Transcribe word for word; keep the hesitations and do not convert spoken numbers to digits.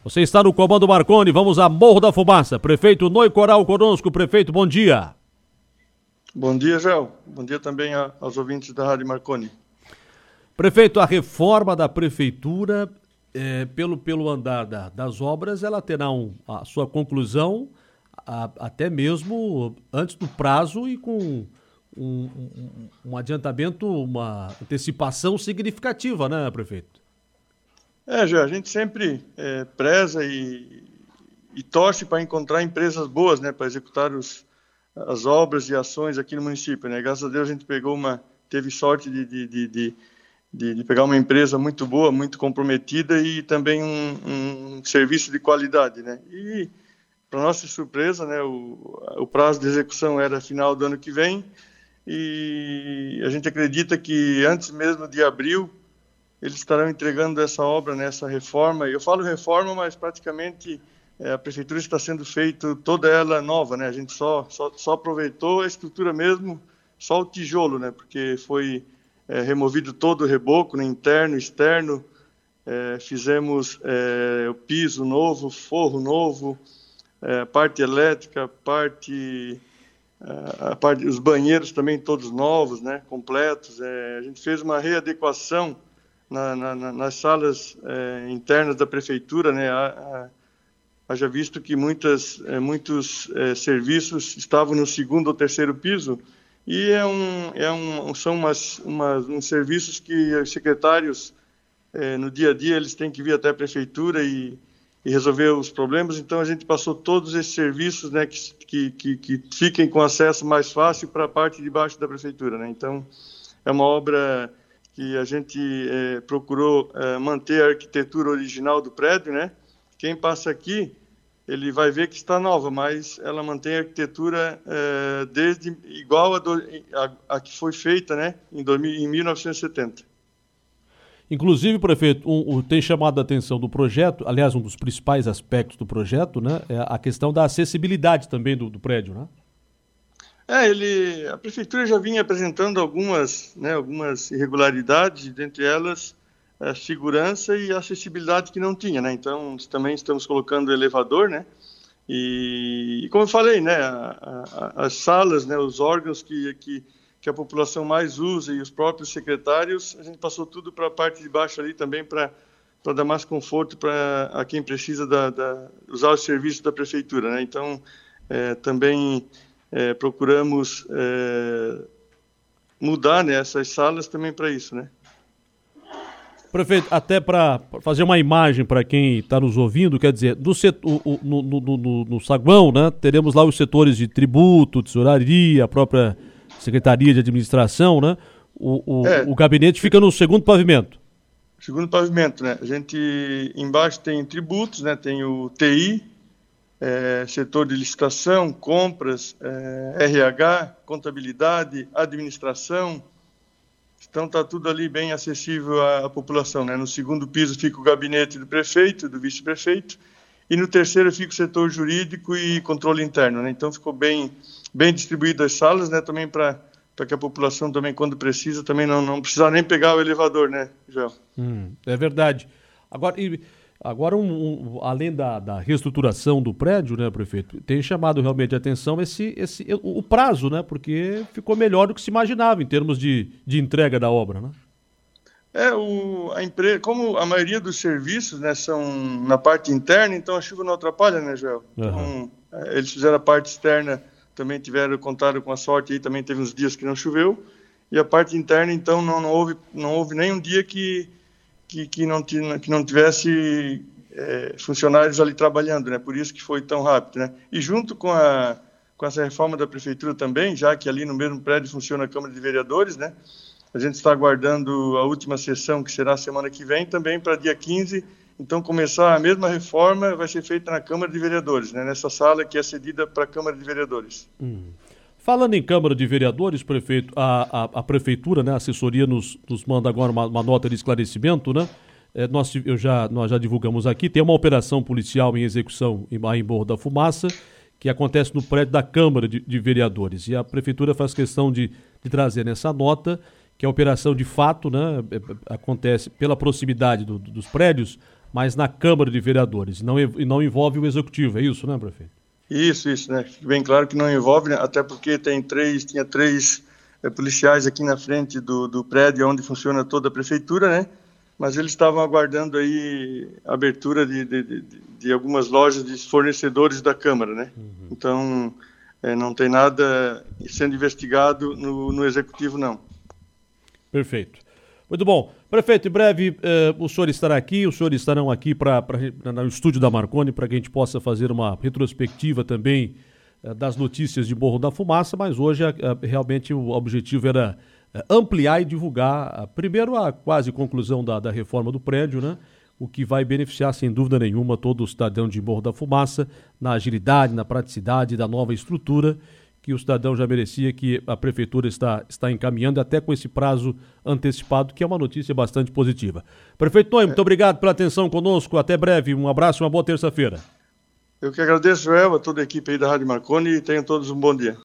Você está no comando Marconi, vamos a Morro da Fumaça. Prefeito Noy Coral conosco. Prefeito, bom dia. Bom dia, Gel. Bom dia também a, aos ouvintes da Rádio Marconi. Prefeito, a reforma da prefeitura, é, pelo, pelo andar da, das obras, ela terá um, a sua conclusão a, até mesmo antes do prazo e com um, um, um adiantamento, uma antecipação significativa, né, prefeito? É, Gel, a gente sempre é, preza e, e torce para encontrar empresas boas, né, para executar os, as obras e ações aqui no município, né? Graças a Deus a gente pegou uma, teve sorte de, de, de, de De, de pegar uma empresa muito boa, muito comprometida e também um, um serviço de qualidade, né? E, para nossa surpresa, né, o, o prazo de execução era final do ano que vem e a gente acredita que antes mesmo de abril eles estarão entregando essa obra, né, essa reforma. Eu falo reforma, mas praticamente é, a prefeitura está sendo feita toda ela nova, né? A gente só, só, só aproveitou a estrutura mesmo, só o tijolo, né? Porque foi É, removido todo o reboco, né, interno, externo, é, fizemos é, o piso novo, forro novo, é, parte elétrica, parte, a, a parte, os banheiros também todos novos, né, completos. É, a gente fez uma readequação na, na, nas salas é, internas da prefeitura, né, a, a, haja visto que muitas, é, muitos é, serviços estavam no segundo ou terceiro piso. E é um, é um, são umas, umas, uns serviços que os secretários, eh, no dia a dia, eles têm que vir até a prefeitura e, e resolver os problemas. Então, a gente passou todos esses serviços, né, que, que, que, que fiquem com acesso mais fácil para a parte de baixo da prefeitura, né? Então, é uma obra que a gente eh, procurou eh, manter a arquitetura original do prédio, né? Quem passa aqui, ele vai ver que está nova, mas ela mantém a arquitetura é, desde igual a, do, a, a que foi feita, né, em, dois mil, em mil novecentos e setenta. Inclusive, prefeito, um, um, tem chamado a atenção do projeto, aliás, um dos principais aspectos do projeto, né, é a questão da acessibilidade também do, do prédio, né? É, ele, a prefeitura já vinha apresentando algumas, né, algumas irregularidades, dentre elas a segurança e a acessibilidade que não tinha, né? Então, também estamos colocando elevador, né? E, e como eu falei, né, a, a, as salas, né, os órgãos que, que, que a população mais usa e os próprios secretários, a gente passou tudo para a parte de baixo ali também para para dar mais conforto para a quem precisa da, da, usar os serviços da prefeitura, né? Então, é, também é, procuramos é, mudar, né, essas salas também para isso, né? Prefeito, até para fazer uma imagem para quem está nos ouvindo, quer dizer, do setor, o, no, no, no, no saguão, né, teremos lá os setores de tributo, tesouraria, a própria Secretaria de Administração, né? O, o, é, o gabinete fica no segundo pavimento. Segundo pavimento, né? A gente, embaixo tem tributos, né? Tem o T I, é, setor de licitação, compras, é, R H, contabilidade, administração. Então está tudo ali bem acessível à, à população, né? No segundo piso fica o gabinete do prefeito, do vice-prefeito, e no terceiro fica o setor jurídico e controle interno, né? Então ficou bem, bem distribuído as salas, né? Também para para que a população também, quando precisa, também não, não precisar nem pegar o elevador, né, Joel? Hum, é verdade. Agora, e, agora um, um, além da, da reestruturação do prédio, né, prefeito, tem chamado realmente a atenção esse, esse, o, o prazo, né, porque ficou melhor do que se imaginava em termos de, de entrega da obra, né? É, o, a empresa, como a maioria dos serviços, né, são na parte interna, então a chuva não atrapalha, né, Joel? Uhum. Então, eles fizeram a parte externa, também tiveram, contaram com a sorte aí, também teve uns dias que não choveu, e a parte interna, então, não, não, houve, não houve nem um dia que, que, que, não, que não tivesse é, funcionários ali trabalhando, né, por isso que foi tão rápido, né, e junto com, a, com essa reforma da prefeitura também, já que ali no mesmo prédio funciona a Câmara de Vereadores, né, a gente está aguardando a última sessão, que será semana que vem, também para dia quinze, então, começar a mesma reforma vai ser feita na Câmara de Vereadores, né? Nessa sala que é cedida para a Câmara de Vereadores. Hum. Falando em Câmara de Vereadores, prefeito, a, a, a Prefeitura, né, a assessoria nos, nos manda agora uma, uma nota de esclarecimento, né? É, nós, eu já, nós já divulgamos aqui, tem uma operação policial em execução em, em Morro da Fumaça, que acontece no prédio da Câmara de, de Vereadores. E a Prefeitura faz questão de, de trazer nessa nota que a operação de fato, né, acontece pela proximidade do, dos prédios. mas na Câmara de Vereadores, não, e não envolve o Executivo, é isso, né, prefeito? Isso, isso, né? Fique bem claro que não envolve, né? Até porque tem três, tinha três é, policiais aqui na frente do, do prédio onde funciona toda a prefeitura, né? Mas eles estavam aguardando aí a abertura de, de, de, de algumas lojas de fornecedores da Câmara, né? Uhum. Então, é, não tem nada sendo investigado no, no Executivo, não. Perfeito. Muito bom. Prefeito, em breve eh, o senhor estará aqui, os senhores estarão aqui pra, pra, no estúdio da Marconi para que a gente possa fazer uma retrospectiva também eh, das notícias de Morro da Fumaça, mas hoje eh, realmente o objetivo era eh, ampliar e divulgar, primeiro, a quase conclusão da, da reforma do prédio, né? O que vai beneficiar, sem dúvida nenhuma, todo o cidadão de Morro da Fumaça, na agilidade, na praticidade da nova estrutura, que o cidadão já merecia, que a Prefeitura está, está encaminhando, até com esse prazo antecipado, que é uma notícia bastante positiva. Prefeito Noy, muito obrigado pela atenção conosco, até breve, um abraço e uma boa terça-feira. Eu que agradeço, Joel, a toda a equipe aí da Rádio Marconi, e tenham todos um bom dia.